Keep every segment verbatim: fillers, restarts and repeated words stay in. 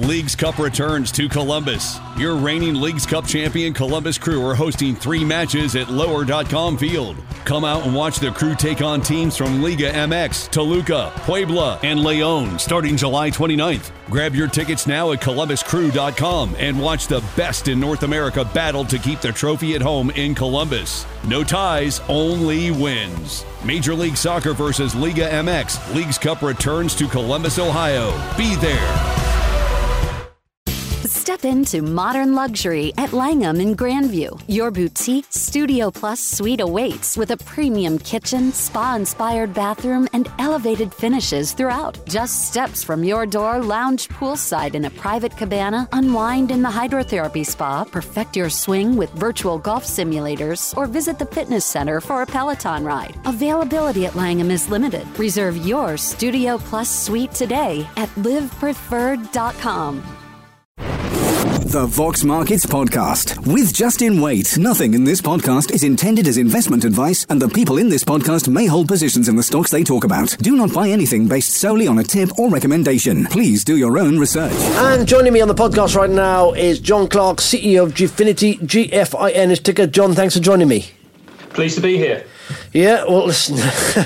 Leagues Cup returns to Columbus. Your reigning Leagues Cup champion Columbus Crew are hosting three matches at lower dot com Field. Come out and watch the Crew take on teams from Liga M X, Toluca, Puebla, and León starting July twenty-ninth. Grab your tickets now at columbus crew dot com and watch the best in North America battle to keep the trophy at home in Columbus. No ties, only wins. Major League Soccer versus Liga M X. Leagues Cup returns to Columbus, Ohio. Be there. Step into modern luxury at Langham in Grandview. Your boutique Studio Plus suite awaits with a premium kitchen, spa-inspired bathroom, and elevated finishes throughout. Just steps from your door, lounge poolside in a private cabana, unwind in the hydrotherapy spa, perfect your swing with virtual golf simulators, or visit the fitness center for a Peloton ride. Availability at Langham is limited. Reserve your Studio Plus suite today at live preferred dot com. The Vox Markets Podcast with Justin Waite. Nothing in this podcast is intended as investment advice, and the people in this podcast may hold positions in the stocks they talk about. Do not buy anything based solely on a tip or recommendation. Please do your own research. And joining me on the podcast right now is John Clark, C E O of Gfinity. G F I N is ticker. John, thanks for joining me. Pleased to be here. Yeah, well, listen,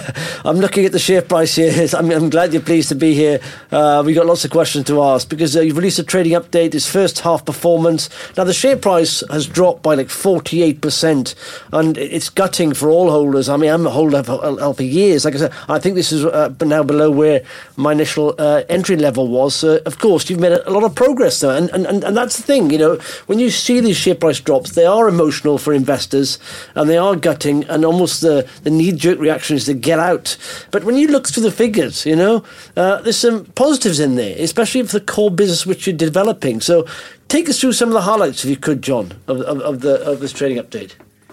I'm looking at the share price here. I'm, I'm glad you're pleased to be here. Uh, we've got lots of questions to ask because uh, you've released a trading update, this first half performance. Now, the share price has dropped by like forty-eight percent, and it's gutting for all holders. I mean, I'm a holder for, for years. Like I said, I think this is uh, now below where my initial uh, entry level was. Uh, of course, you've made a, a lot of progress there, and, and, and, and that's the thing, you know, when you see these share price drops, they are emotional for investors, and they are gutting, and almost the, the knee-jerk reaction is to get out. But when you look through the figures, you know, uh, there's some positives in there, especially for the core business which you're developing. So take us through some of the highlights, if you could, John, of, of, of, the, of this trading update.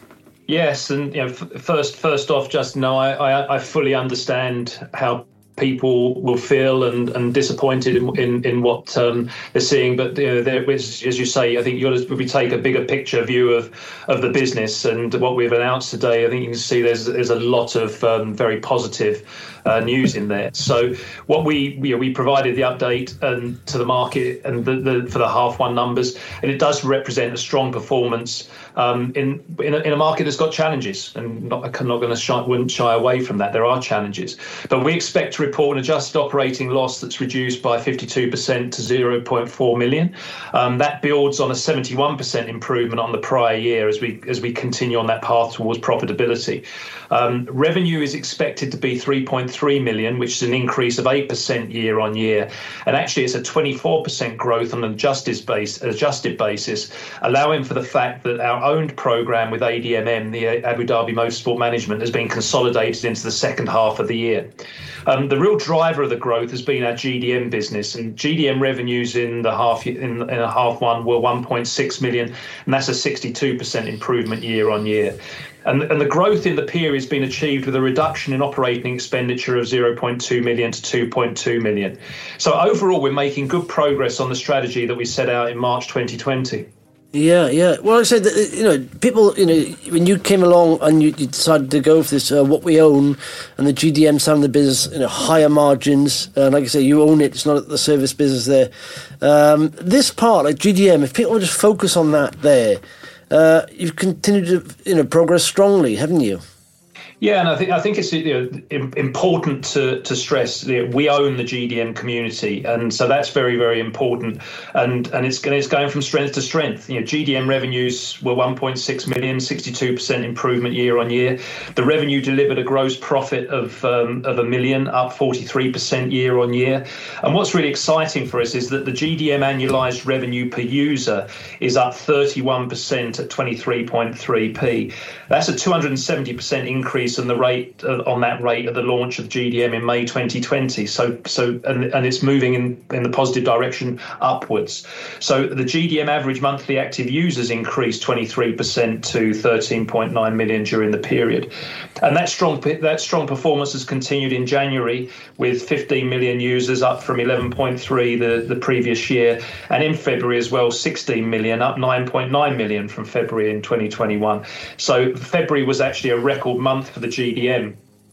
Yes, and you know, f- first first off, just know I, I, I fully understand how people will feel and, and disappointed in in, in what um, they're seeing. But you know, there, as you say, I think you've got to we take a bigger picture view of, of the business and what we've announced today. I think you can see there's there's a lot of um, very positive uh, news in there. So what we we, we provided the update and to the market and the, the for the half one numbers, and it does represent a strong performance um, in in a, in a market that's got challenges, and not, I'm not going to shy, wouldn't shy away from that. There are challenges, but we expect to report an adjusted operating loss that's reduced by fifty-two percent to zero point four million. Um, that builds on a seventy-one percent improvement on the prior year as we as we continue on that path towards profitability. Um, revenue is expected to be three point three million, which is an increase of eight percent year on year. And actually, it's a twenty-four percent growth on an adjusted, base, adjusted basis, allowing for the fact that our owned program with A D M M, the Abu Dhabi Motorsport Management, has been consolidated into the second half of the year. Um, the real driver of the growth has been our G D M business, and G D M revenues in the half in, in a half one were one point six million, and that's a sixty-two percent improvement year on year. And, and the growth in the period has been achieved with a reduction in operating expenditure of zero point two million to two point two million. So overall, we're making good progress on the strategy that we set out in March twenty twenty. Yeah, yeah. Well, I said that, you know, people, you know, when you came along and you, you decided to go for this, uh, what we own, and the G D M side of the business, you know, higher margins, and uh, like I say, you own it. It's not the service business there. Um, this part, like G D M, if people just focus on that there, uh, you've continued to, you know, progress strongly, haven't you? Yeah, and I think I think it's you know, important to to stress that we own the G D M community, and so that's very very important. And and it's going it's going from strength to strength. You know, G D M revenues were one point six million, sixty-two percent improvement year on year. The revenue delivered a gross profit of um, of a million, up forty-three percent year on year. And what's really exciting for us is that the G D M annualized revenue per user is up thirty-one percent at twenty-three point three p. That's a two hundred seventy percent increase on the rate uh, on that rate at the launch of G D M in May twenty twenty. So so and, and it's moving in, in the positive direction upwards. So the G D M average monthly active users increased twenty-three percent to thirteen point nine million during the period. And that strong that strong performance has continued in January with fifteen million users, up from eleven point three the, the previous year. And in February as well, sixteen million, up nine point nine million from February in twenty twenty-one. So February was actually a record month for the G D M.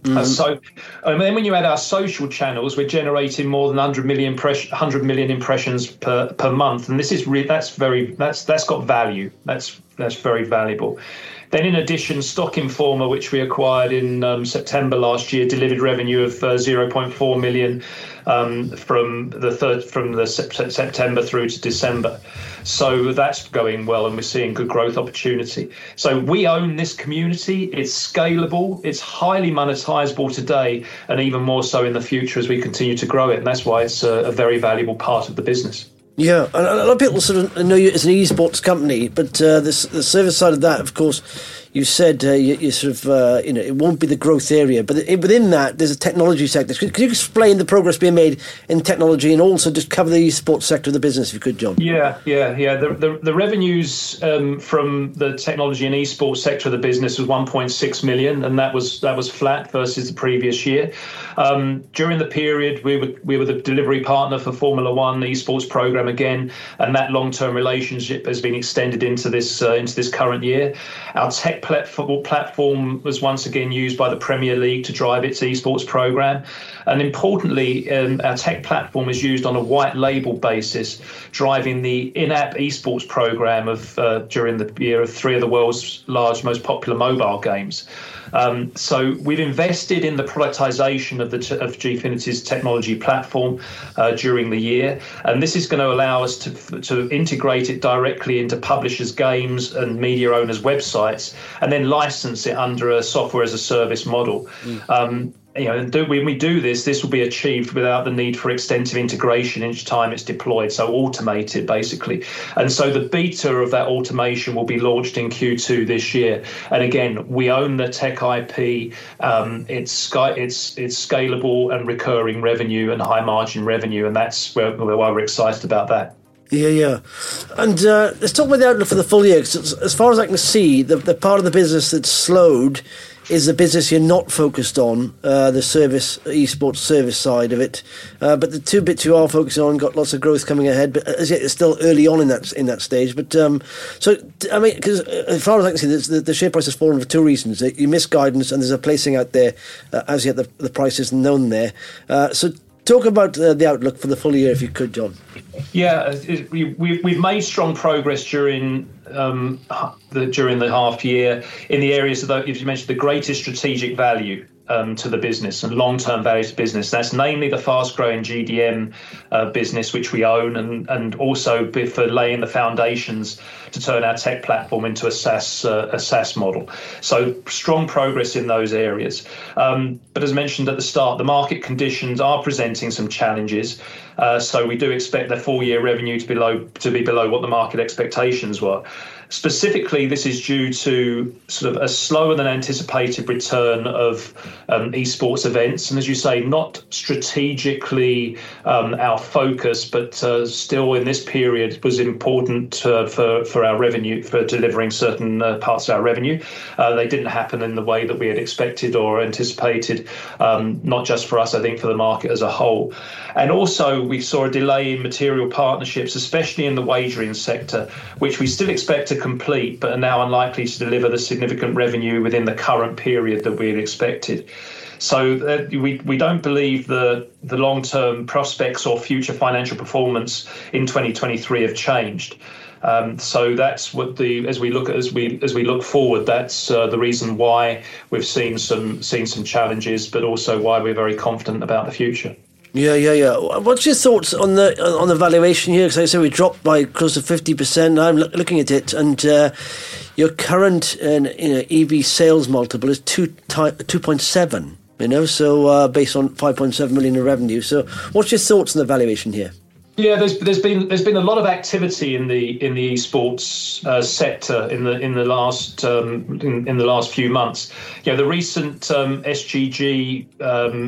Mm-hmm. Uh, so, and then when you add our social channels, we're generating more than one hundred million, impress- one hundred million impressions per, per month, and this is re- that's very that's that's got value. That's that's very valuable. Then, in addition, Stock Informer, which we acquired in um, September last year, delivered revenue of uh, zero point four million um, from the third from the sep- September through to December. So that's going well, and we're seeing good growth opportunity. So we own this community. It's scalable. It's highly monetizable today, and even more so in the future as we continue to grow it. And that's why it's a, a very valuable part of the business. Yeah, and a lot of people sort of know you as an esports company, but uh, the, the service side of that, of course, you said uh, you, you sort of, uh, you know, it won't be the growth area, but it, within that, there's a technology sector. Could, could you explain the progress being made in technology and also just cover the esports sector of the business, if you could, John? Yeah, yeah, yeah. The the, the revenues um, from the technology and esports sector of the business was one point six million, and that was that was flat versus the previous year. Um, during the period, we were we were the delivery partner for Formula One esports program again, and that long-term relationship has been extended into this uh, into this current year. Our tech platform platform was once again used by the Premier League to drive its esports program, and importantly, um, our tech platform is used on a white label basis, driving the in-app esports program of uh, during the year of three of the world's large, most popular mobile games. Um, so we've invested in the productization of the t- of Gfinity's technology platform uh, during the year, and this is going to allow us to to integrate it directly into publishers' games and media owners' websites, and then license it under a software as a service model. Mm. Um, You know, and do, when we do this, this will be achieved without the need for extensive integration each time it's deployed, so automated basically. And so the beta of that automation will be launched in Q two this year. And again, we own the tech I P. Um, it's sky, it's it's scalable and recurring revenue and high margin revenue, and that's where, why we're excited about that. Yeah, yeah. And uh, let's talk about the outlook for the full year. Because as far as I can see, the, the part of the business that's slowed is the business you're not focused on, uh, the service, esports service side of it. Uh, but the two bits you are focusing on got lots of growth coming ahead. But as yet, it's still early on in that in that stage. But um, so, I mean, because as far as I can see, the, the share price has fallen for two reasons. You missed guidance, and there's a placing out there. Uh, as yet, the, the price isn't known there. Uh, so. Talk about uh, the outlook for the full year, if you could, John. Yeah, it, we, we've we've made strong progress during um, the during the half year in the areas of, the, as you mentioned, the greatest strategic value um, to the business and long-term value to business. That's namely the fast-growing G D M uh, business, which we own, and and also for laying the foundations to turn our tech platform into a SaaS uh, a SaaS model. So strong progress in those areas. Um, but as mentioned at the start, the market conditions are presenting some challenges. Uh, so we do expect the full year revenue to be below to be below what the market expectations were. Specifically, this is due to sort of a slower than anticipated return of um, esports events. And as you say, not strategically um, our focus, but uh, still in this period was important uh, for, for our revenue, for delivering certain uh, parts of our revenue. Uh, they didn't happen in the way that we had expected or anticipated, um, not just for us, I think for the market as a whole. And also we saw a delay in material partnerships, especially in the wagering sector, which we still expect to complete, but are now unlikely to deliver the significant revenue within the current period that we had expected. So uh, we we don't believe the the long-term prospects or future financial performance in twenty twenty-three have changed. Um, so that's what the as we look as we as we look forward, that's uh, the reason why we've seen some seen some challenges, but also why we're very confident about the future. Yeah, yeah, yeah. What's your thoughts on the on the valuation here? Because I say we dropped by close to fifty percent. I'm lo- looking at it, and uh, your current uh, you know, E V sales multiple is two two point seven. You know, so uh, based on five point seven million in revenue. So, what's your thoughts on the valuation here? Yeah, there's there's been there's been a lot of activity in the in the esports uh, sector in the in the last um, in, in the last few months. You know, the recent um, S G G. Um,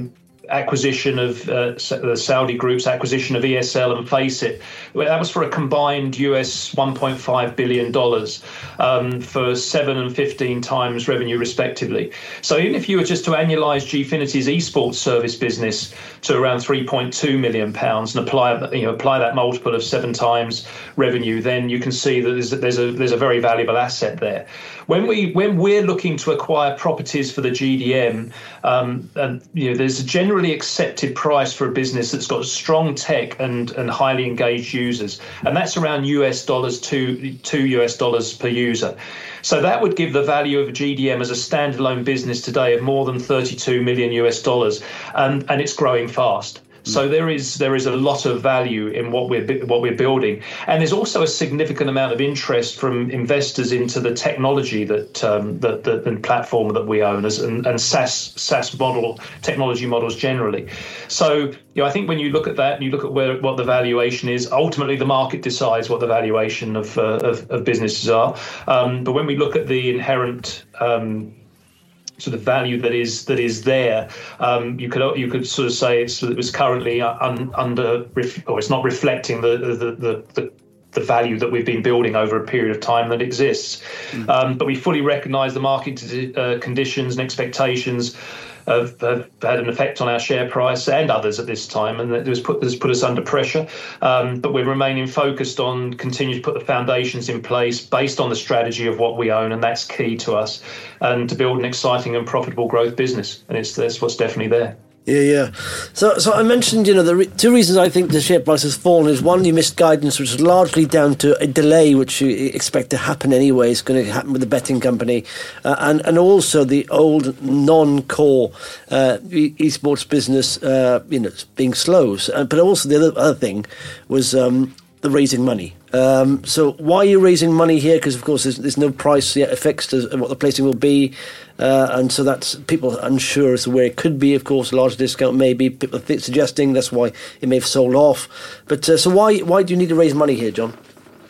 acquisition of uh, the Saudi Group's acquisition of E S L and Faceit. That was for a combined U S one point five billion dollars um, for seven and fifteen times revenue respectively. So even if you were just to annualize Gfinity's esports service business to around three point two million pounds and apply you know apply that multiple of seven times revenue, then you can see that there's, there's a there's a very valuable asset there. When we when we're looking to acquire properties for the G D M, um, and you know there's a generally accepted price for a business that's got strong tech and and highly engaged users, and that's around U S dollars to two U S dollars per user. So that would give the value of a G D M as a standalone business today of more than thirty-two million U S dollars, and and it's growing fast. So there is there is a lot of value in what we're what we're building, and there's also a significant amount of interest from investors into the technology that um, that the, the platform that we own, as and, and SaaS SaaS model technology models generally. So you know, I think when you look at that and you look at where what the valuation is, ultimately the market decides what the valuation of uh, of, of businesses are. Um, but when we look at the inherent um, sort of value that is that is there, um, you could you could sort of say it's it was currently un, under or it's not reflecting the the, the the the value that we've been building over a period of time that exists. Mm. Um, but we fully recognise the market uh, conditions and expectations Have, have had an effect on our share price and others at this time, and that has put, has put us under pressure. Um, but we're remaining focused on continuing to put the foundations in place based on the strategy of what we own, and that's key to us, and to build an exciting and profitable growth business. And it's that's what's definitely there. Yeah, yeah. So, so I mentioned, you know, the re- two reasons I think the share price has fallen is one, you missed guidance, which is largely down to a delay, which you expect to happen anyway. It's going to happen with the betting company, uh, and and also the old non-core uh, e- esports business, uh, you know, being slow. So, but also the other other thing was um, the raising money. Um, so why are you raising money here? Because of course there's, there's no price yet fixed as what the placing will be, uh, and so that's people are unsure as to where it could be. Of course, a large discount maybe people th- suggesting that's why it may have sold off. But uh, so why why do you need to raise money here, John?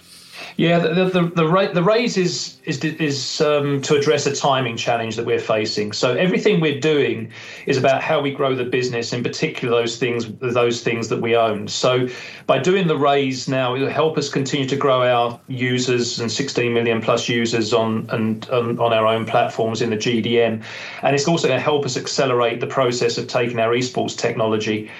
Yeah, the the the, ra- the raise is is is um, to address a timing challenge that we're facing. So everything we're doing is about how we grow the business, in particular those things those things that we own. So by doing the raise now, it will help us continue to grow our users and sixteen million plus users on and um, on our own platforms in the G D M, and it's also going to help us accelerate the process of taking our esports technology,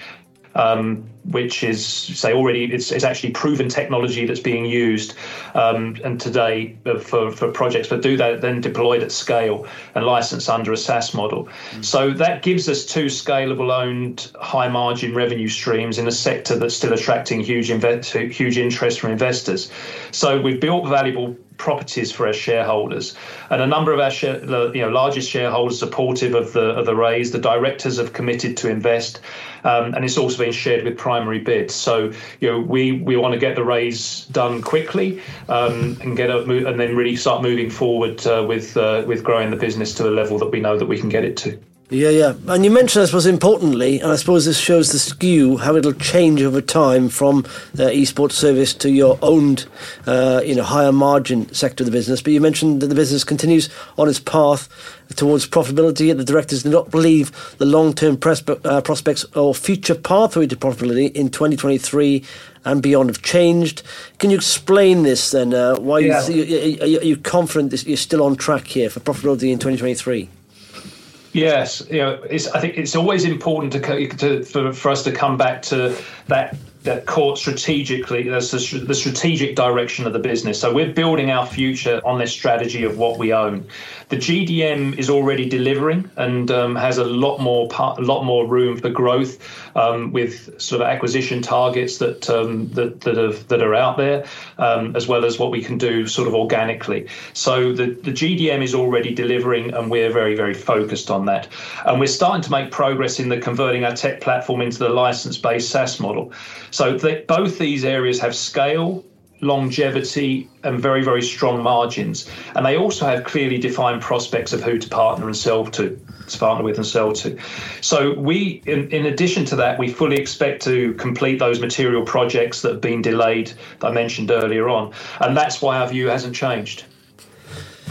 Um, which is, say, already it's, it's actually proven technology that's being used um, and today for, for projects, but do that then deployed at scale and licensed under a SaaS model. Mm. So that gives us two scalable, owned, high margin revenue streams in a sector that's still attracting huge inve- huge interest from investors. So we've built valuable properties for our shareholders, and a number of our share, you know, largest shareholders supportive of the of the raise. The directors have committed to invest, um, and it's also been shared with primary bids. So you know we we want to get the raise done quickly um, and get a and then really start moving forward uh, with uh, with growing the business to a level that we know that we can get it to. Yeah, yeah. And you mentioned, I suppose, importantly, and I suppose this shows the skew, how it'll change over time from uh, esports service to your owned, uh, you know, higher margin sector of the business. But you mentioned that the business continues on its path towards profitability, and the directors do not believe the long-term prespe- uh, prospects or future pathway to profitability in twenty twenty-three and beyond have changed. Can you explain this then? Uh, why yeah. you, are, you, are you confident that you're still on track here for profitability in twenty twenty-three? Yes, you know, it's, I think it's always important to, to for, for us to come back to that that core strategically, that's the, the strategic direction of the business. So we're building our future on this strategy of what we own. The G D M is already delivering and um, has a lot more part, a lot more room for growth um, with sort of acquisition targets that um, that that, have, that are out there, um, as well as what we can do sort of organically. So the, the G D M is already delivering, and we're very, very focused on that. And we're starting to make progress in the converting our tech platform into the license-based SaaS model. So they, both these areas have scale, longevity, and very, very strong margins. And they also have clearly defined prospects of who to partner and sell to, to partner with and sell to. So we, in, in addition to that, we fully expect to complete those material projects that have been delayed that I mentioned earlier on. And that's why our view hasn't changed.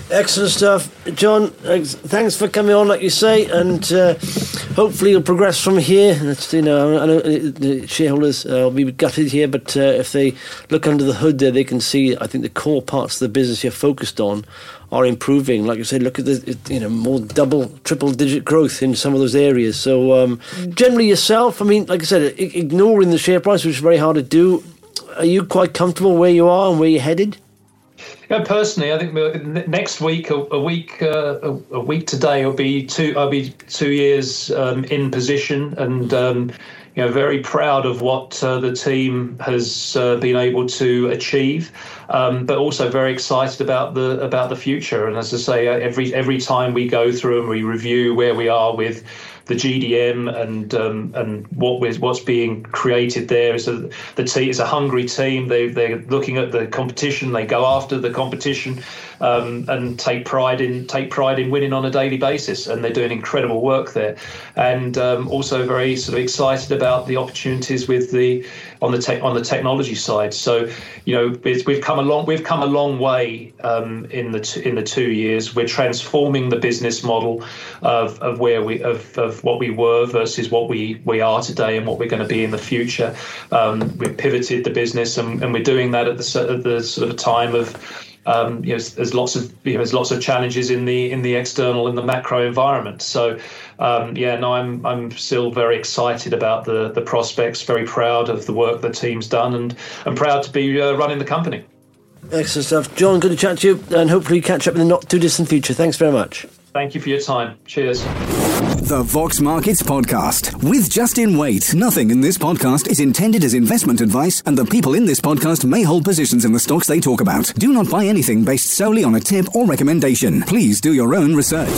Excellent stuff. John, thanks for coming on, like you say, and uh, hopefully you'll progress from here. That's, you know, I know the shareholders uh, will be gutted here, but uh, if they look under the hood there, they can see, I think, the core parts of the business you're focused on are improving. Like you said, look at the, you know, more double, triple digit growth in some of those areas. So um, generally yourself, I mean, like I said, ignoring the share price, which is very hard to do, are you quite comfortable where you are and where you're headed? Yeah, personally, I think next week, a, a week, uh, a, a week today, will be two. I'll be two years um, in position, and um, you know, very proud of what uh, the team has uh, been able to achieve. Um, but also very excited about the about the future. And as I say, every every time we go through and we review where we are with the G D M and um, and what was what's being created there is a the team is a hungry team. They they're looking at the competition. They go after the competition um, and take pride in take pride in winning on a daily basis. And they're doing incredible work there. And um, also very sort of excited about the opportunities with the on the tech on the technology side. So you know it's, we've come a long we've come a long way um, in the t- in the two years. We're transforming the business model of of where we of, of what we were versus what we, we are today and what we're going to be in the future. Um, we've pivoted the business, and, and we're doing that at the, at the sort of time of um, you know there's lots of you know, there's lots of challenges in the in the external and the macro environment. So um, yeah, no, I'm I'm still very excited about the the prospects. Very proud of the work the team's done, and I'm proud to be uh, running the company. Excellent stuff, John. Good to chat to you, and hopefully catch up in the not too distant future. Thanks very much. Thank you for your time. Cheers. The Vox Markets Podcast with Justin Waite. Nothing in this podcast is intended as investment advice, and the people in this podcast may hold positions in the stocks they talk about. Do not buy anything based solely on a tip or recommendation. Please do your own research.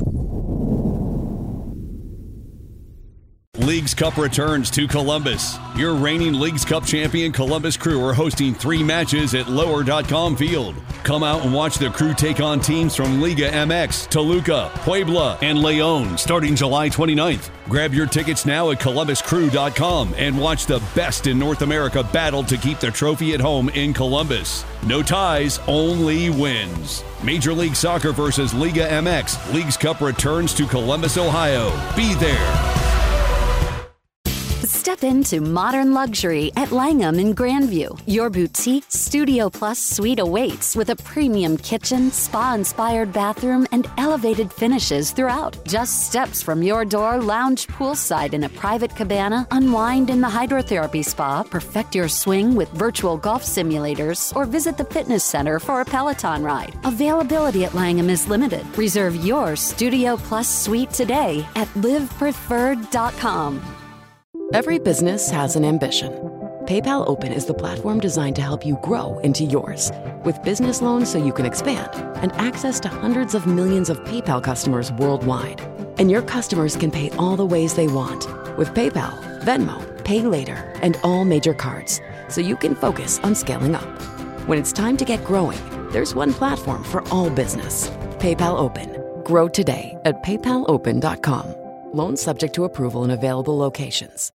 Leagues Cup returns to Columbus. Your reigning Leagues Cup champion Columbus Crew are hosting three matches at lower dot com Field. Come out and watch the Crew take on teams from Liga M X, Toluca, Puebla, and León starting July twenty-ninth. Grab your tickets now at columbus crew dot com and watch the best in North America battle to keep the trophy at home in Columbus. No ties, only wins. Major League Soccer versus Liga M X. Leagues Cup returns to Columbus, Ohio. Be there. Step into modern luxury at Langham in Grandview. Your boutique Studio Plus suite awaits with a premium kitchen, spa-inspired bathroom, and elevated finishes throughout. Just steps from your door, lounge poolside in a private cabana, unwind in the hydrotherapy spa, perfect your swing with virtual golf simulators, or visit the fitness center for a Peloton ride. Availability at Langham is limited. Reserve your Studio Plus suite today at live preferred dot com. Every business has an ambition. PayPal Open is the platform designed to help you grow into yours. With business loans so you can expand and access to hundreds of millions of PayPal customers worldwide. And your customers can pay all the ways they want with PayPal, Venmo, Pay Later, and all major cards, so you can focus on scaling up. When it's time to get growing, there's one platform for all business. PayPal Open. Grow today at paypal open dot com. Loans subject to approval in available locations.